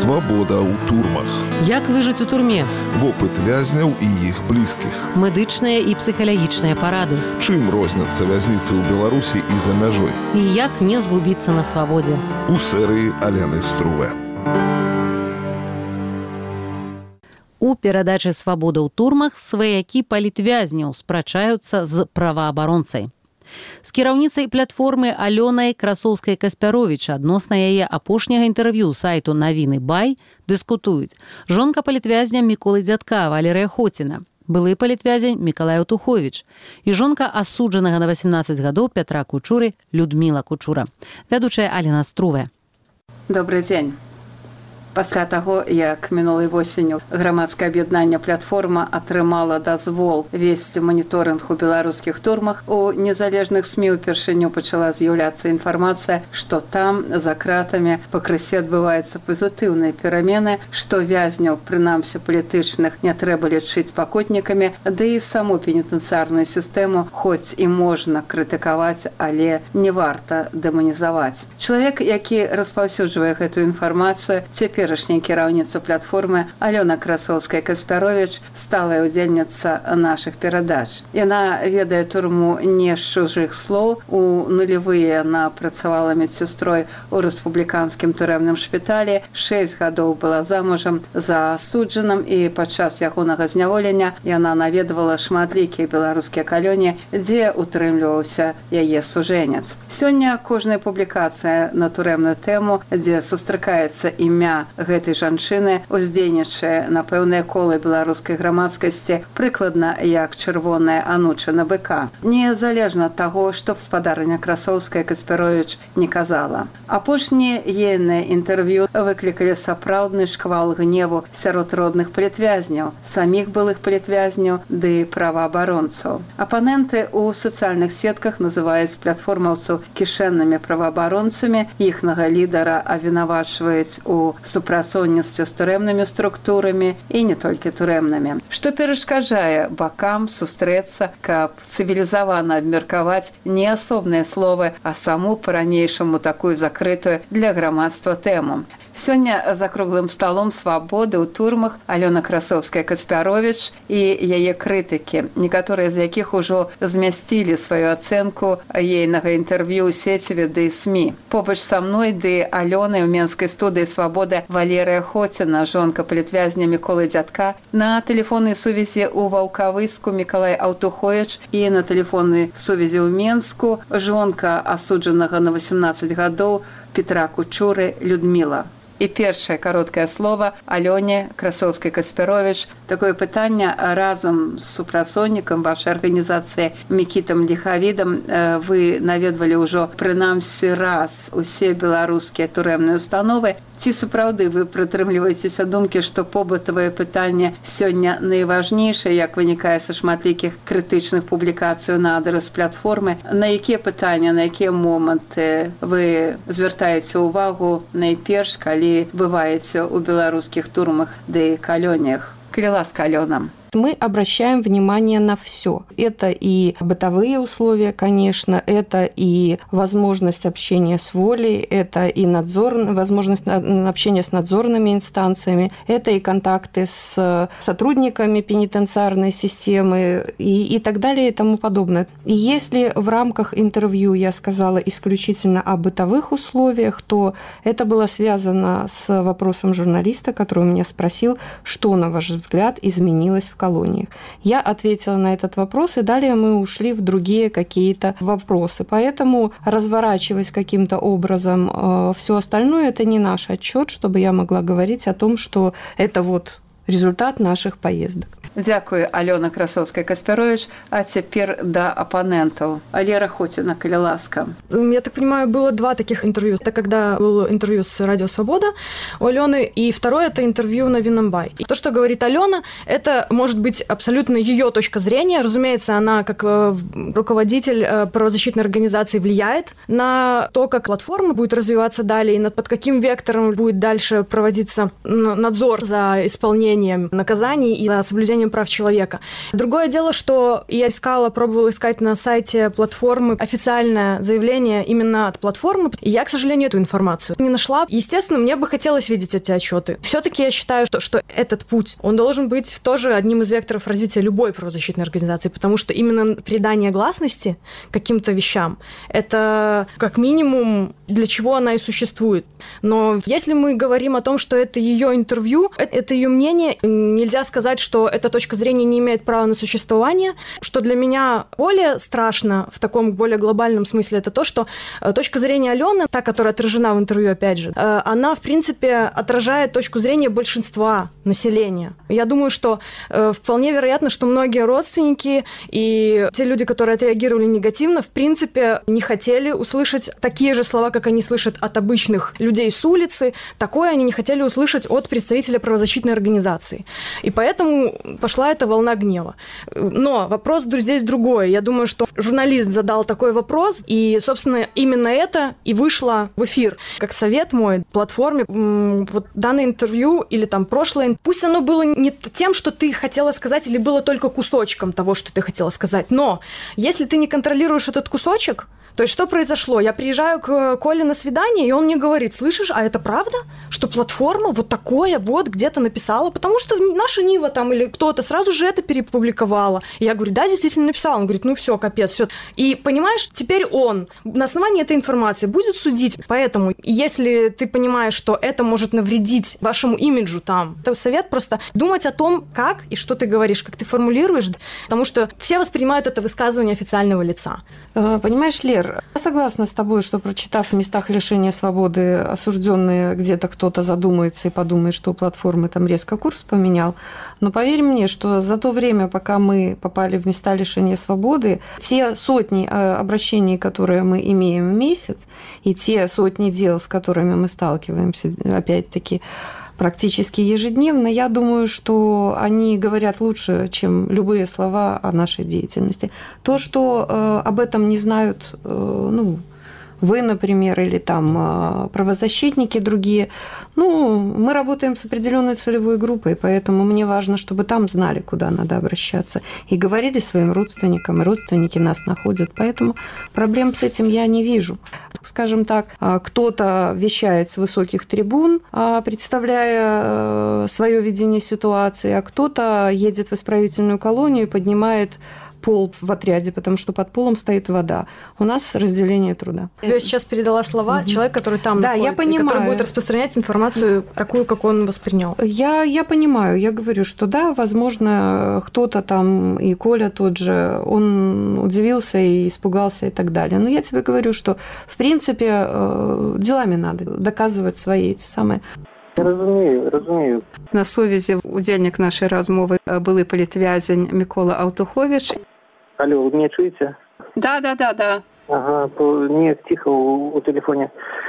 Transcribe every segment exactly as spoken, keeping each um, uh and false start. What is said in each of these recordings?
Свабода ў турмах. Як выжыць у турме? Вопыт вязняў і іх блізкіх. Медычныя і псіхалагічныя парады. Чым розняцца вязніцы ў Беларусі і за мяжой? І як не згубіцца на свабодзе? У серыі Алены Струве. У перадачы «Свабода ў турмах» сваякі палітвязняў спрачаюцца з праваабаронцай. З кіраўніцай платформы Алёнай Красоўскай-Каспяровіч адносна яе апошняга інтэрв'ю сайту «Навіны Бай» дыскутуюць жонка палітвязня Міколы Дзядка Валерыя Хоціна, былы палітвязень Мікалай Аўтуховіч і жонка асуджанага на васемнаццаць гадоў Пятра Кучуры Людміла Кучура. Вядучая Алена Струве. Добрый дзень. Пасля таго, як мінулай восенню грамадскае аб'яднанне «Платформа» атрымала дазвол весці маніторынг у беларускіх турмах, у незалежных СМІ ўпершыню пачала з'яўляцца інфармацыя, што там, за кратамі, пакрысе адбываюцца пазітыўныя перамены, што вязняў, прынамсі палітычных, не трэба лічыць пакутнікамі, ды і саму пенітэнцыярную сістэму хоць і можна крытыкаваць, але не варта дэманізаваць. Чалавек, які распаўсюджвае гэтую інфармацыю, цяпер Цяперашняя кіраўніца платформы Алёна Красоўская-Каспяровіч, сталая ўдзельніца нашых перадач. Яна ведае турму не з чужых слоў. У нулявыя яна працавала медсястрой у рэспубліканскім турэмным шпіталі, шэсць гадоў была замужам за асуджаным, і падчас ягонага зняволення яна наведвала шматлікія беларускія калоніі, дзе утрымліваўся яе сужэнец. Сёння кожная публікацыя на турэмную тэму, дзе сустракаецца імя гэтай жанчыны, уздзейнічае на пэўныя колы беларускай грамадскасці прыкладна як чырвоная анучына быка. Незалежна ад таго, што гаспадарыня Красоўская-Каспяровіч не казала. Апошнія ейныя інтэрв'ю выклікалі сапраўдны шквал гневу сярод родных палітвязняў, саміх былых палітвязняў ды праваабаронцаў. Апаненты ў сацыяльных сетках называюць платформаўцаў кішэннымі праваабаронцамі, іхнага лідара абвінавачваюць у супрацоўніцтве з турэмнымі структурамі і не толькі турэмнымі. Што перашкаджае бакам сустрэцца, каб цывілізавана абмеркаваць не асобныя словы, а саму па-ранейшаму такую закрытую для грамадства тэму. Сёння за круглым сталом «Свабоды» ў турмах Алёна Красоўская-Каспяровіч і яе крытыкі, некаторыя з якіх ужо змясцілі сваю ацэнку ейнага інтэрв'ю ў сеціве ды СМІ. Побач са мной ды Алёнай у менскай студыі «Свабода» Валерыя Хоціна, жонка палітвязня Міколы Дзядка, на тэлефоннай сувязі ў Ваўкавыску Мікалай Аўтуховіч і на тэлефоннай сувязі ў Менску жонка асуджанага на васемнаццаць гадоў Пятра Кучуры Людміла. І першае кароткае слова Алёне Красоўскай-Каспяровіч. Такое пытанне разам з супрацоўнікам вашай арганізацыі Мікітам Ліхавідам. Вы наведвалі ўжо прынамсі раз усе беларускія турэмныя установы. Ці сапраўды вы прытрымліваецеся думкі, што побытавае пытанне сёння найважнейшае, як вынікае са шматлікіх крытычных публікацый на адрас платформы? На якія пытанні, на якія моманты вы звяртаеце ўвагу найперш, калі бываеце ў беларускіх турмах ды калоніях? Калі ласка, Алёна. Мы обращаем внимание на все. Это и бытовые условия, конечно, это и возможность общения с волей, это и надзор, возможность общения с надзорными инстанциями, это и контакты с сотрудниками пенитенциарной системы и, и так далее и тому подобное. И если в рамках интервью я сказала исключительно о бытовых условиях, то это было связано с вопросом журналиста, который меня спросил, что, на ваш взгляд, изменилось в колониях. Я ответила на этот вопрос, и далее мы ушли в другие какие-то вопросы. Поэтому разворачивать каким-то образом э, все остальное, это не наш отчет, чтобы я могла говорить о том, что это вот результат наших поездок. Дякую, Алёна Красоўская-Каспяровіч. А цяпер да апанентаў. Валера Хоціна, калі ласка. Я так понимаю, было два таких интервью. Это когда было интервью с Радио Свобода у Алены, и второе – это интервью на Навины Бай. И то, что говорит Алена, это может быть абсолютно ее точка зрения. Разумеется, она как руководитель правозащитной организации влияет на то, как платформа будет развиваться далее, и под каким вектором будет дальше проводиться надзор за исполнением наказаний и за соблюдением соблюдением прав человека. Другое дело, что я искала, пробовала искать на сайте платформы официальное заявление именно от платформы, и я, к сожалению, эту информацию не нашла. Естественно, мне бы хотелось видеть эти отчеты. Все-таки я считаю, что, что этот путь, он должен быть тоже одним из векторов развития любой правозащитной организации, потому что именно придание гласности каким-то вещам, это как минимум для чего она и существует. Но если мы говорим о том, что это ее интервью, это ее мнение, нельзя сказать, что эта точка зрения не имеет права на существование. Что для меня более страшно в таком более глобальном смысле, это то, что точка зрения Алены, та, которая отражена в интервью, опять же, она, в принципе, отражает точку зрения большинства населения. Я думаю, что вполне вероятно, что многие родственники и те люди, которые отреагировали негативно, в принципе, не хотели услышать такие же слова, как они слышат от обычных людей с улицы. Такое они не хотели услышать от представителя правозащитной организации. И поэтому пошла эта волна гнева. Но вопрос здесь другой. Я думаю, что журналист задал такой вопрос, и, собственно, именно это и вышло в эфир. Как совет мой платформе, вот данное интервью или там прошлое, пусть оно было не тем, что ты хотела сказать, или было только кусочком того, что ты хотела сказать, но если ты не контролируешь этот кусочек, то есть что произошло? Я приезжаю к Коле на свидание, и он мне говорит: слышишь, а это правда, что платформа вот такое вот где-то написала? Потому что наша Нива там или кто-то сразу же это перепубликовала. И я говорю: да, действительно написала. Он говорит: ну все, капец, все. И понимаешь, теперь он на основании этой информации будет судить. Поэтому, если ты понимаешь, что это может навредить вашему имиджу там, то совет просто думать о том, как и что ты говоришь, как ты формулируешь, потому что все воспринимают это высказывание официального лица. Понимаешь, Лер, я согласна с тобой, что, прочитав в местах лишения свободы осужденные, где-то кто-то задумается и подумает, что у платформы там резко курс поменял. Но поверь мне, что за то время, пока мы попали в места лишения свободы, те сотни обращений, которые мы имеем в месяц, и те сотни дел, с которыми мы сталкиваемся, опять-таки, практически ежедневно, я думаю, что они говорят лучше, чем любые слова о нашей деятельности. То, что э, об этом не знают, э, ну, вы, например, или там правозащитники другие, ну, мы работаем с определенной целевой группой, поэтому мне важно, чтобы там знали, куда надо обращаться, и говорили своим родственникам, и родственники нас находят, поэтому проблем с этим я не вижу. Скажем так, кто-то вещает с высоких трибун, представляя свое видение ситуации, а кто-то едет в исправительную колонию и поднимает пол в отряде, потому что под полом стоит вода. У нас разделение труда. Я сейчас передала слова угу. человек, который там да, находится, я понимаю. Который будет распространять информацию такую, как он воспринял. Я, я понимаю, я говорю, что да, возможно, кто-то там, и Коля тот же, он удивился и испугался и так далее. Но я тебе говорю, что, в принципе, делами надо доказывать свои эти самые... Разумею, разумею. На сувязі удзельнік нашай размовы былы палітвязень Мікола Аўтуховіч. Алло, вы меня чуете? Да, да, да, да. Ага, то не тихо у, у телефоне.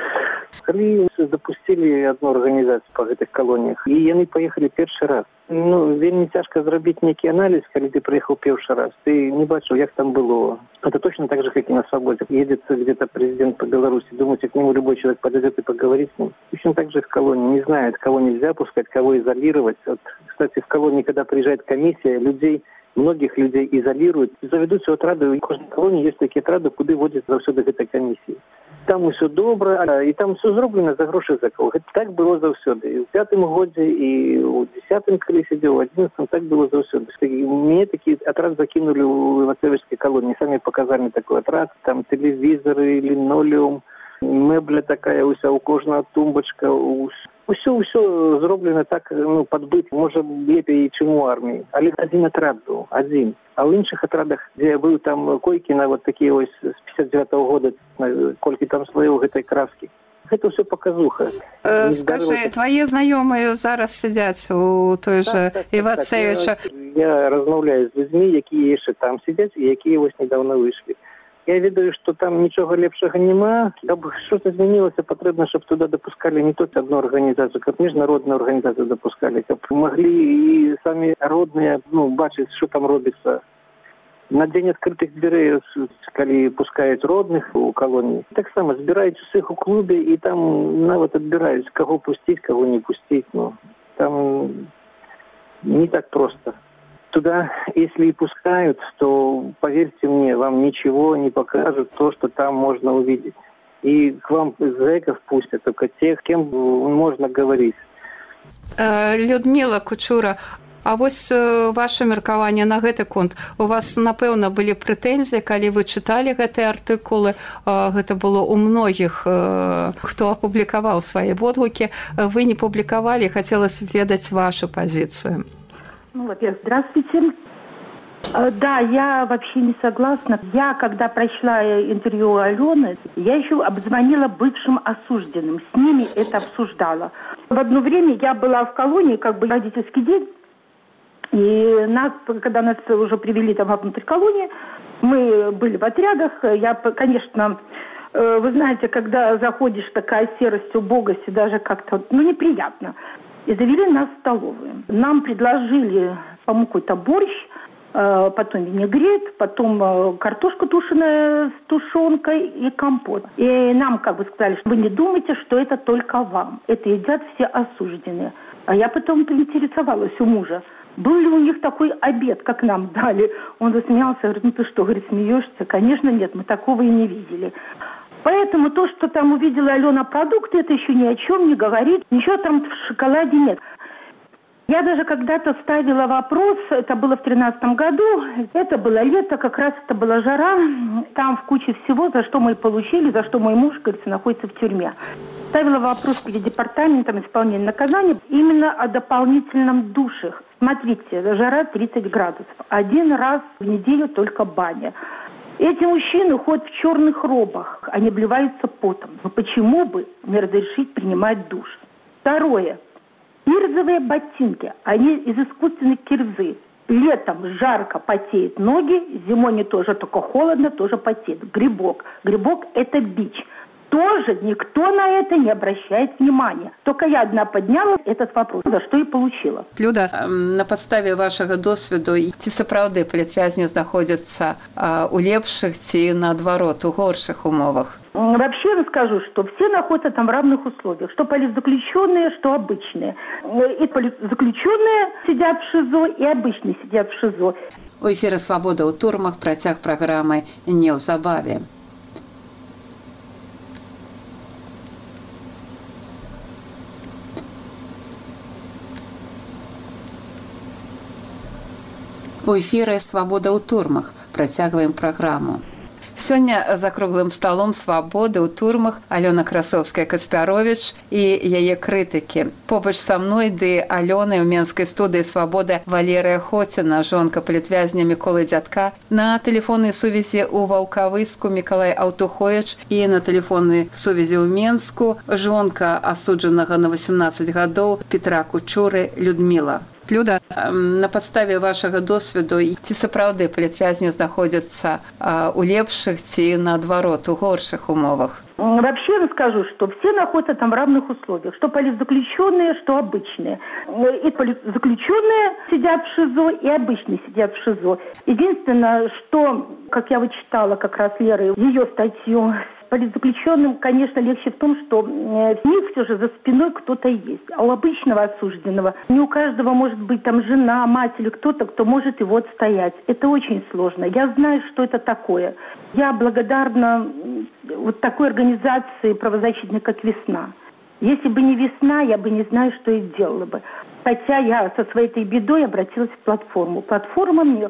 Калі запустили одну организацию по этих колониях, и они поехали первый раз. Ну, вельмі цяжка зрабіць нейкі анализ, калі ты приехал первый раз. Ты не бачил, как там было. Это точно так же, как и на свободе. Едет где-то президент по Беларуси, думаете, к нему любой человек подойдет и поговорит с ним. Точно так же в колонии. Не знает, кого нельзя пускать, кого изолировать. Вот, кстати, в колонии, когда приезжает комиссия, людей, многих людей изолируют. Заведуць у отрады, у кожнай колонии есть такие отрады, куды водят заўсёды гэтай комиссии. Там усё добра, і там все зроблено за гроші за кого. Так было заўсёды. І ў пятым годзе, і ў десятым, калі сидел, в одиннадцатом так было заўсёды. Мне такие отряд закинули в Ивацевичской колонии. Сами показали такой отряд. Там телевизоры, линолеум, мебля такая, уся, у кожного тумбочка. Усё, усё зроблено так, ну, подбыть, может, лепей, чем у армии. Але один отряд был, один. А в інших отрадах, где был там койки на вот такие вот с пятьдесят девятого года, кольки там слоев этой краски. Это все показуха. Э, скажи, твои знакомые зараз сидят у той же так, так, Ивацевича? Так, я, я размовляю с людьми, які еще там сидят, и які ось недавно вышли. Я ведаю, что там ничего лепшего нема. Каб что-то изменилось, потребно, чтобы туда допускали не только одну организацию, как международную организацию допускали, как могли и сами родные, ну, бачить, что там робится. На день открытых дверей, коли пускают родных у колонии, так само збирают всех у клубе, и там навод отбирают, кого пустить, кого не пустить. Ну, там не так просто. Туда, если и пускают, то, поверьте мне, вам ничего не покажут то, что там можно увидеть. И к вам зэков пустят только тех, с кем можно говорить. Людмила Кучура, а вось ваше меркаванне на гэты конт. У вас, напэўна, былі прэтэнзіі, калі вы чыталі гэтыя артыкулы. Гэта было ў многіх, хто апублікаваў свае водгукі. Вы не публікавалі, хацелось ведаць вашу позицию. Ну, во-первых, здравствуйте. Да, я вообще не согласна. Я, когда прочла интервью Алены, я еще обзвонила бывшим осужденным. С ними это обсуждала. В одно время я была в колонии, как бы родительский день. И нас, когда нас уже привели там внутрь колонии, мы были в отрядах. Я, конечно, вы знаете, когда заходишь, такая серость, убогость, и даже как-то, ну, неприятно. И завели нас в столовую. Нам предложили, по-моему, какой-то борщ, потом винегрет, потом картошка тушеная с тушенкой и компот. И нам как бы сказали, что вы не думайте, что это только вам. Это едят все осужденные. А я потом поинтересовалась у мужа, был ли у них такой обед, как нам дали. Он засмеялся, говорит, ну ты что, говорит, смеешься? Конечно, нет, мы такого и не видели. Поэтому то, что там увидела Алена продукты, это еще ни о чем не говорит. Ничего там в шоколаде нет. Я даже когда-то ставила вопрос, это было в тринадцатом году, это было лето, как раз это была жара, там в куче всего, за что мы получили, за что мой муж, говорится, находится в тюрьме. Ставила вопрос перед департаментом исполнения наказания именно о дополнительном душе. Смотрите, жара тридцать градусов, один раз в неделю только баня. Эти мужчины ходят в черных робах, они обливаются потом. Но почему бы не разрешить принимать душ? Второе. Кирзовые ботинки, они из искусственной кирзы. Летом жарко, потеют ноги, зимой не тоже, только холодно, тоже потеет. Грибок. Грибок – это бич. Тоже никто на это не обращает внимания. Только я одна подняла этот вопрос, за что и получила. Люда, на подставе вашего досвіду, ці сапраўды палітвязні знаходзяцца у лепшых ці, наадварот, у горшых умовах? Вообще я скажу, что все находятся там в равных условиях. Что политзаключенные, что обычные. И политзаключенные сидят в ШИЗО, и обычные сидят в ШИЗО. У эфіры «Свабода ў турмах», працяг праграмы неўзабаве. У эфіры «Свабода ў турмах», працягваем праграму. Сёння за круглым сталом «Свабоды ў турмах» Алёна Красовская-Каспяровіч і яе крытыкі. Побач са мной ды Алёнай у менскай студыі «Свабода» Валерыя Хоціна, жонка палітвязня Міколы Дзядка, на тэлефоннай сувязі ў Ваўкавыску Мікалай Аўтуховіч і на тэлефоннай сувязі ў Менску жонка асуджанага на васемнаццаць гадоў Петра Кучуры Людміла. Люда, на подставе вашего досвіду, ці сапраўды палітвязні знаходзяцца у лепшых ці, наадварот, у горшых умовах? Вообще я скажу, что все находятся там в равных условиях. Что политзаключенные, что обычные. И политзаключенные сидят в ШИЗО, и обычные сидят в ШИЗО. Единственное, что, как я вычитала как раз Леры, ее статью, политзаключенным, конечно, легче в том, что в них все же за спиной кто-то есть. А у обычного осужденного не у каждого может быть там жена, мать или кто-то, кто может его отстоять. Это очень сложно. Я знаю, что это такое. Я благодарна вот такой организации правозащитной, как «Весна». Если бы не «Весна», я бы не знаю, что и делала бы. Хотя я со своей этой бедой обратилась в платформу. Платформа мне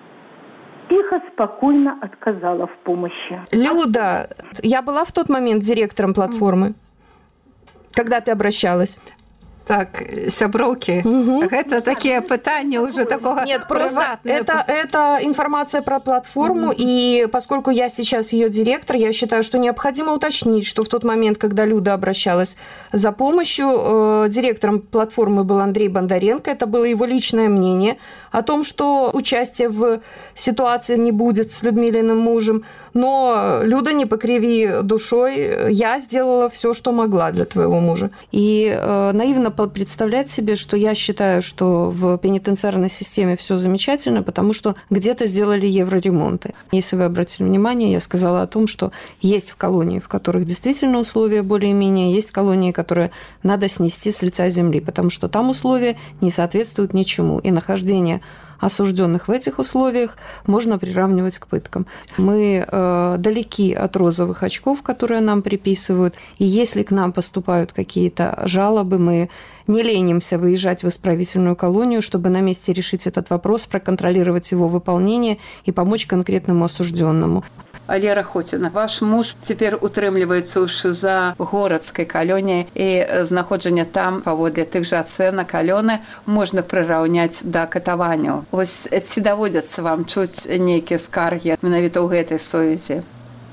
тихо, спокойно отказала в помощи. Люда, я была в тот момент директором платформы, когда ты обращалась? Так, сяброўкі, угу. Гэта такие пытания уже такого. Нет, просто это, это информация про платформу, угу. И поскольку я сейчас ее директор, я считаю, что необходимо уточнить, что в тот момент, когда Люда обращалась за помощью, э, директором платформы был Андрей Бондаренко, это было его личное мнение о том, что участия в ситуации не будет с Людмилиным мужем, но, Люда, не покриви душой, я сделала все, что могла для твоего мужа. И э, наивно представлять себе, что я считаю, что в пенитенциарной системе все замечательно, потому что где-то сделали евроремонты. Если вы обратили внимание, я сказала о том, что есть в колонии, в которых действительно условия более-менее, есть колонии, которые надо снести с лица земли, потому что там условия не соответствуют ничему. И нахождение осужденных в этих условиях можно приравнивать к пыткам. Мы э, далеки от розовых очков, которые нам приписывают, и если к нам поступают какие-то жалобы, мы не ленимся выезжать в исправительную колонию, чтобы на месте решить этот вопрос, проконтролировать его выполнение и помочь конкретному осужденному. Лера Хотіна, ваш муж цяпер утрымліваецца ўж за горадскай калоніяй, і знаходжанне там паводле тых жа ацэнак Алёны можна прыраўняць да катаванняў. Вось ці даводзяцца вам чуць нейкія скаргі менавіта ў гэтай сувязі?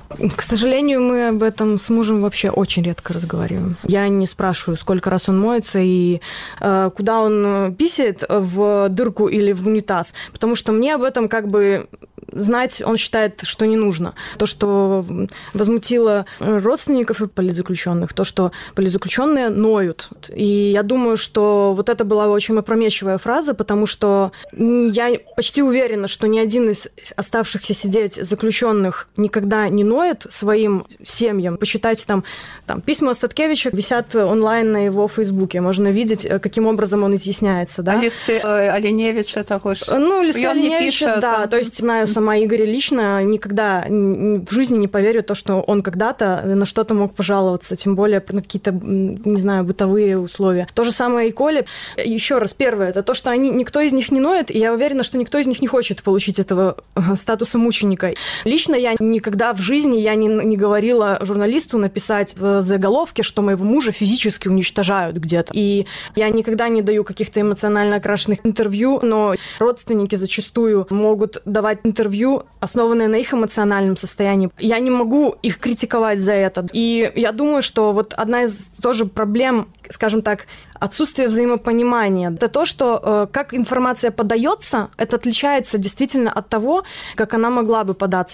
К сожалению, мы об этом с мужем вообще очень редко разговариваем. Я не спрашиваю, сколько раз он моется и э, куда он писает, в дырку или в унитаз, потому что мне об этом как бы знать он считает, что не нужно. То, что возмутило родственников и политзаключенных, то, что политзаключенные ноют. И я думаю, что вот это была очень опрометчивая фраза, потому что я почти уверена, что ни один из оставшихся сидеть заключенных никогда не ноет своим семьям. Почитайте там, там письма Остаткевича висят онлайн на его фейсбуке. Можно видеть, каким образом он изъясняется. Да? А листы э, Оленевича також? Ну, листы Оленевича, да. Там... То есть знаю сама Игоря лично, никогда в жизни не поверю то, что он когда-то на что-то мог пожаловаться, тем более на какие-то, не знаю, бытовые условия. То же самое и Коле. Еще раз, первое, это то, что они, никто из них не ноет, и я уверена, что никто из них не хочет получить этого статуса мученика. Лично я никогда в жизни я не, не говорила журналисту написать в заголовке, что моего мужа физически уничтожают где-то. И я никогда не даю каких-то эмоционально окрашенных интервью, но родственники зачастую могут давать интервью, основанные на их эмоциональном состоянии. Я не могу их критиковать за это. И я думаю, что вот одна из тоже проблем, скажем так, отсутствие взаимопонимания. Это то, что э, как информация подается, это отличается действительно от того, как она могла бы податься.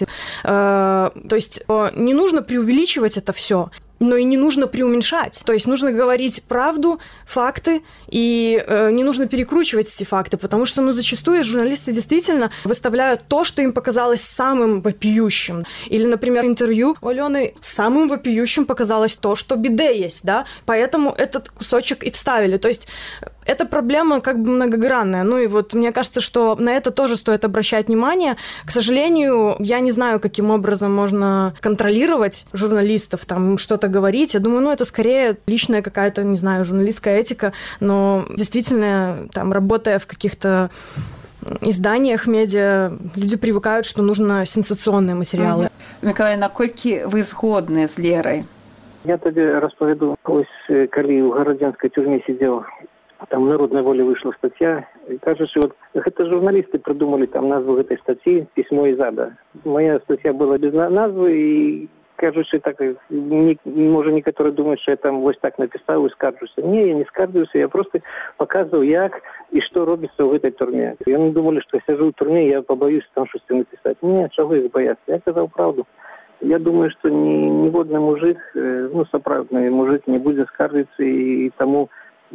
Э, то есть э, не нужно преувеличивать это все, но и не нужно преуменьшать. То есть нужно говорить правду, факты, и э, не нужно перекручивать эти факты, потому что ну, зачастую журналисты действительно выставляют то, что им показалось самым вопиющим. Или, например, интервью у Алены самым вопиющим показалось то, что биде есть, да, поэтому этот кусочек и вставили. То есть эта проблема как бы многогранная. Ну и вот мне кажется, что на это тоже стоит обращать внимание. К сожалению, я не знаю, каким образом можно контролировать журналистов, там что-то говорить. Я думаю, ну это скорее личная какая-то, не знаю, журналистская этика, но действительно, там, работая в каких-то изданиях, медиа, люди привыкают, что нужно сенсационные материалы. Угу. Миколай, наколькі вы згодны з Лерай? Я табе распавяду, ось калі ў гарадзянскай тюрьме сидел, там «Народная воля» вышла статья, и кажется, вот это журналисты придумали там назву этой статьи «Письмо из ада». Моя статья была без назвы, и кажется, так, не, может, некоторые думают, что я там вот так написал и скаржусь. Не, я не скаржусь, я просто показывал, как и что робится в этой тюрьме. И они думали, что я сижу в тюрьме, я побоюсь там что-то написать. Нет, чего их бояться? Я сказал правду. Я думаю, что ни, нигодный мужик, ну, соправдный мужик не будет скаржиться, и тому,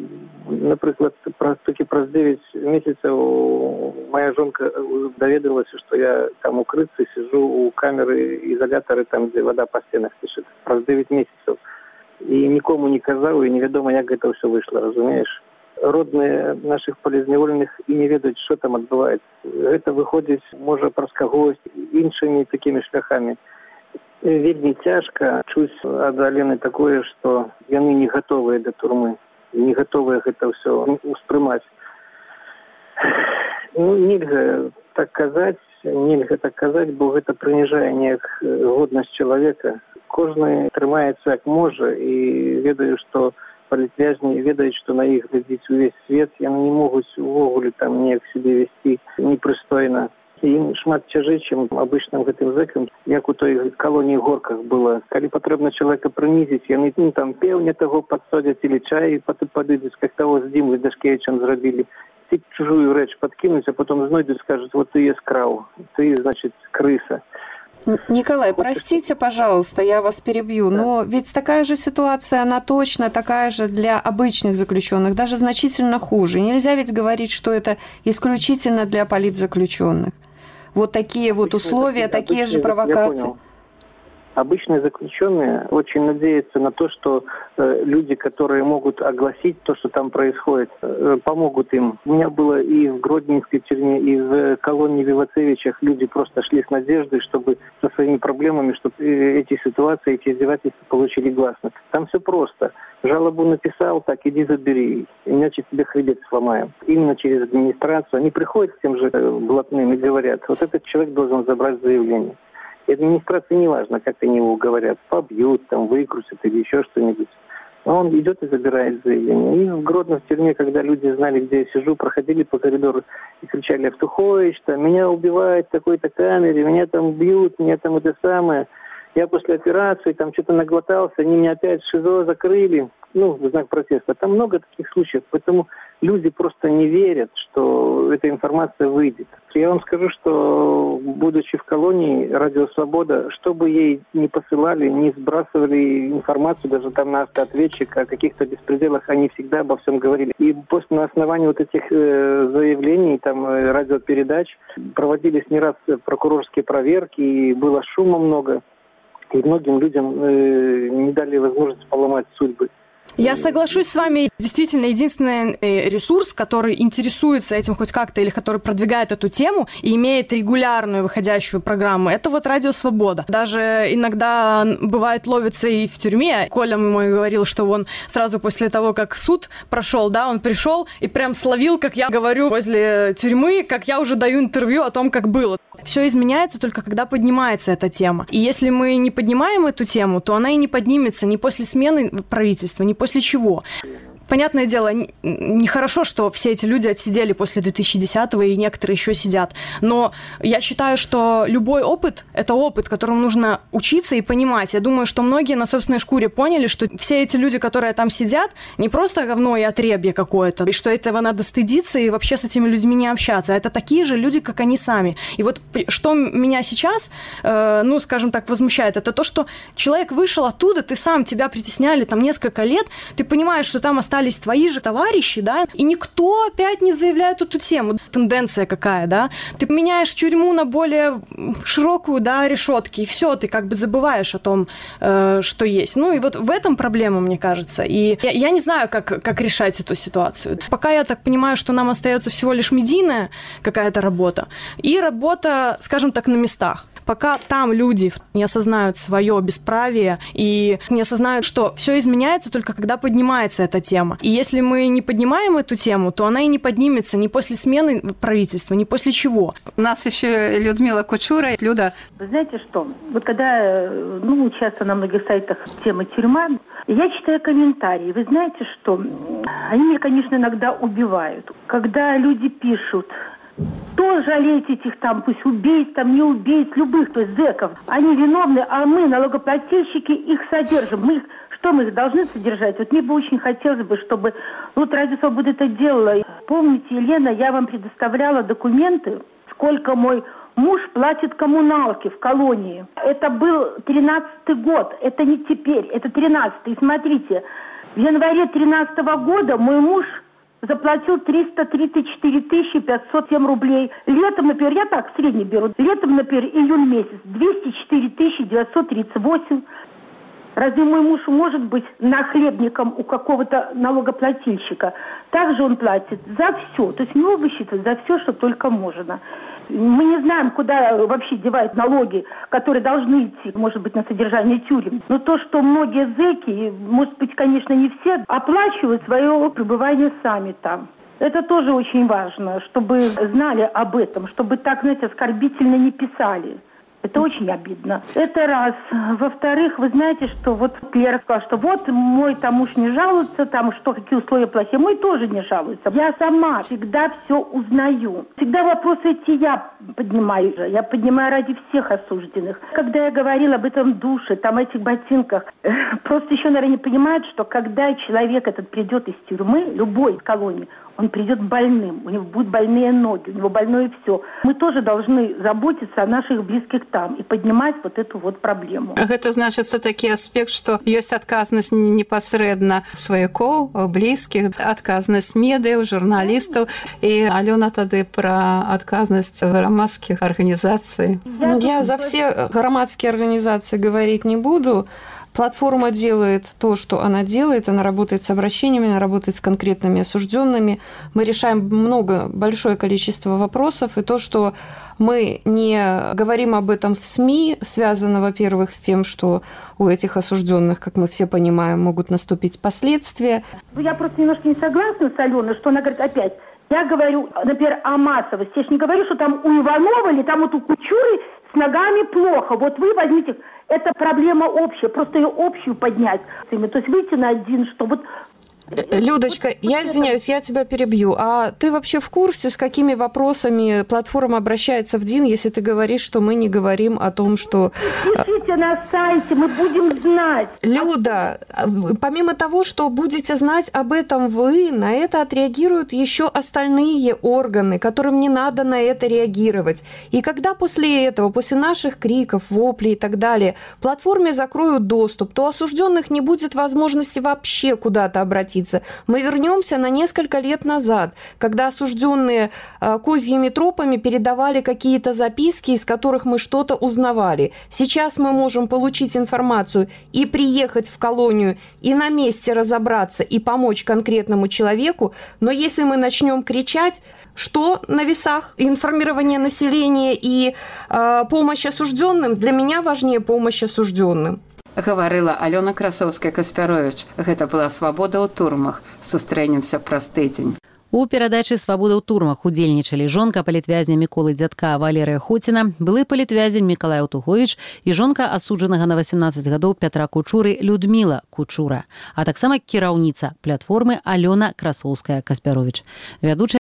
например, тільки праз девять месяцев моя жонка доведалась, что я там укрыться сижу у камеры изолятора, там, где вода по стенах течет. Праз девять месяцев. И никому не казал, и неведомо, как это все вышло, разумеешь? Родные наших полізневолених і не ведають, що там відбувається. Це виходить, може, праз когось іншими такими шляхами. Вельми тяжко чусь ад Алены такое, что яны не готовые до турмы, не готовые это все успрымать. Ну, нельзя так казать, нельзя так казать, бо это принижение годность человека. Кожный трымаецца як можа, и ведаю, что палітвязні ведаюць, што на іх глядзіць увесь свет, яны не могуць увогуле там неяк себе вести непрыстойна. Ім шмат цяжэй, чым абычным гэтым зэкам, як у той калоніі горках было. Калі патрэбна чалавека прынізіць, яны ну, там пеўня таго падсадзяць или чай падыдуць, как того з Дімой Дашкевічам зрабілі. Ці чужую рэч падкінуць, а потом знойдуць, скажуць, вот ты скраў, ты, значит, крыса. Николай, простите, пожалуйста, я вас перебью, но ведь такая же ситуация, она точно такая же для обычных заключенных, даже значительно хуже. Нельзя ведь говорить, что это исключительно для политзаключенных. Вот такие вот условия, такие же провокации. Обычные заключенные очень надеются на то, что э, люди, которые могут огласить то, что там происходит, э, помогут им. У меня было и в Гродненской тюрьме, и в колонии в Ивацевичах люди просто шли с надеждой, чтобы со своими проблемами, чтобы э, эти ситуации, эти издевательства получили гласность. Там все просто. Жалобу написал, так, иди забери, иначе тебе хребет сломаем. Именно через администрацию. Они приходят к тем же э, блатным и говорят, вот этот человек должен забрать заявление. И администрации не важно, как они его говорят, побьют, там, выкрутят или еще что-нибудь. А он идет и забирает заявление. И в Гродно, в тюрьме, когда люди знали, где я сижу, проходили по коридору и кричали: «Автухович, там, меня убивают в такой-то камере, меня там бьют, меня там это самое». Я после операции там что-то наглотался, они меня опять в ШИЗО закрыли, ну, в знак протеста. Там много таких случаев, поэтому люди просто не верят, что эта информация выйдет. Я вам скажу, что, будучи в колонии «Радио Свобода», что бы ей ни посылали, не сбрасывали информацию, даже там на автоответчик о каких-то беспределах, они всегда обо всем говорили. И после на основании вот этих э, заявлений, там, э, радиопередач, проводились не раз прокурорские проверки, и было шума много. И многим людям э, не дали возможность поломать судьбы. Я соглашусь с вами. Действительно, единственный ресурс, который интересуется этим хоть как-то или который продвигает эту тему и имеет регулярную выходящую программу, это вот «Радио Свобода». Даже иногда, бывает, ловится и в тюрьме. Коля мой говорил, что он сразу после того, как суд прошел, да, он пришел и прям словил, как я говорю возле тюрьмы, как я уже даю интервью о том, как было. Все изменяется только когда поднимается эта тема. И если мы не поднимаем эту тему, то она и не поднимется ни после смены правительства, ни после чего. Понятное дело, нехорошо, что все эти люди отсидели после две тысячи десятого, и некоторые еще сидят. Но я считаю, что любой опыт – это опыт, которому нужно учиться и понимать. Я думаю, что многие на собственной шкуре поняли, что все эти люди, которые там сидят, не просто говно и отребье какое-то, и что этого надо стыдиться и вообще с этими людьми не общаться. Это такие же люди, как они сами. И вот что меня сейчас, э, ну, скажем так, возмущает, это то, что человек вышел оттуда, ты сам, тебя притесняли там несколько лет, ты понимаешь, что там остались твои же товарищи, да, и никто опять не заявляет эту тему. Тенденция какая, да? Ты меняешь тюрьму на более широкую, да, решетки, и все, ты как бы забываешь о том, э, что есть. Ну и вот в этом проблема, мне кажется. И я, я не знаю, как, как решать эту ситуацию. Пока я так понимаю, что нам остается всего лишь медийная какая-то работа и работа, скажем так, на местах. Пока там люди не осознают свое бесправие и не осознают, что все изменяется только когда поднимается эта тема. И если мы не поднимаем эту тему, то она и не поднимется ни после смены правительства, ни после чего. У нас еще Людмила Кучура. Люда. Вы знаете что? Вот когда, ну, часто на многих сайтах тема тюрьма, я читаю комментарии. Вы знаете что? Они меня, конечно, иногда убивают. Когда люди пишут: кто жалеет этих там, пусть убийц, там, не убийц, любых, то есть зэков. Они виновны, а мы, налогоплательщики, их содержим. Мы их, что мы их должны содержать? Вот мне бы очень хотелось бы, чтобы вот Радио Свобода это делала. Помните, Елена, я вам предоставляла документы, сколько мой муж платит коммуналки в колонии. Это был тринадцатый год, это не теперь, это тринадцатый. И смотрите, в январе тринадцатого года мой муж заплатил триста тридцать четыре тысячи пятьсот семь рублей. Летом, например, я так в среднем беру, летом, например, июль месяц, двести четыре тысячи девятьсот тридцать восемь. Разве мой муж может быть нахлебником у какого-то налогоплательщика? Также он платит за все. То есть у него высчитывают за все, что только можно. Мы не знаем, куда вообще девают налоги, которые должны идти, может быть, на содержание тюрем. Но то, что многие зэки, может быть, конечно, не все, оплачивают свое пребывание сами там. Это тоже очень важно, чтобы знали об этом, чтобы так, знаете, оскорбительно не писали. Это очень обидно. Это раз. Во-вторых, вы знаете, что вот Лера сказала, что вот мой там муж не жалуется, там что, какие условия плохие. Мой тоже не жалуется. Я сама всегда все узнаю. Всегда вопросы эти я поднимаю. Я поднимаю ради всех осужденных. Когда я говорила об этом душе, там этих ботинках, просто еще, наверное, не понимают, что когда человек этот придет из тюрьмы, любой из колонии, он придет больным, у него будут больные ноги, у него больное все. Мы тоже должны заботиться о наших близких там и поднимать вот эту вот проблему. Это значит все-таки аспект, что есть отказность непосредственно сваяков, близких, отказность медиа, журналистов. И Алена тогда про отказность громадских организаций. Я, Я за все громадские организации говорить не буду. Платформа делает то, что она делает, она работает с обращениями, она работает с конкретными осужденными. Мы решаем много, большое количество вопросов, и то, что мы не говорим об этом в СМИ, связано, во-первых, с тем, что у этих осужденных, как мы все понимаем, могут наступить последствия. Я просто немножко не согласна с Аленой, что она говорит опять. Я говорю, например, о массовости. Я же не говорю, что там у Иванова или там вот у Кучуры с ногами плохо. Вот вы возьмите, это проблема общая, просто ее общую поднять. То есть выйти на один, что вот... Людочка, вот, я вот извиняюсь, это... я тебя перебью. А ты вообще в курсе, с какими вопросами платформа обращается в ДИН, если ты говоришь, что мы не говорим о том, что... Пишите на сайте, мы будем знать. Люда, помимо того, что будете знать об этом вы, на это отреагируют еще остальные органы, которым не надо на это реагировать. И когда после этого, после наших криков, воплей и так далее, платформе закроют доступ, то осужденных не будет возможности вообще куда-то обратиться. Мы вернемся на несколько лет назад, когда осужденные козьими тропами передавали какие-то записки, из которых мы что-то узнавали. Сейчас мы можем получить информацию и приехать в колонию, и на месте разобраться, и помочь конкретному человеку, но если мы начнем кричать, что на весах информирование населения и э, помощь осужденным, для меня важнее помощь осужденным. Гаварыла Алёна Красоўская-Каспяровіч. Гэта была «Свабода ў турмах». Сустрэнемся праз тыдзень. У перадачы «Свабода ў турмах» удзельнічалі жонка палітвязня Міколы Дзядка Валерыя Хоціна, былы палітвязень Мікалай Утуховіч і жонка асуджанага на васемнаццаць гадоў Пятра Кучуры Людміла Кучура, а таксама кіраўніца платформы Алёна Красоўская-Каспяровіч. Вядучая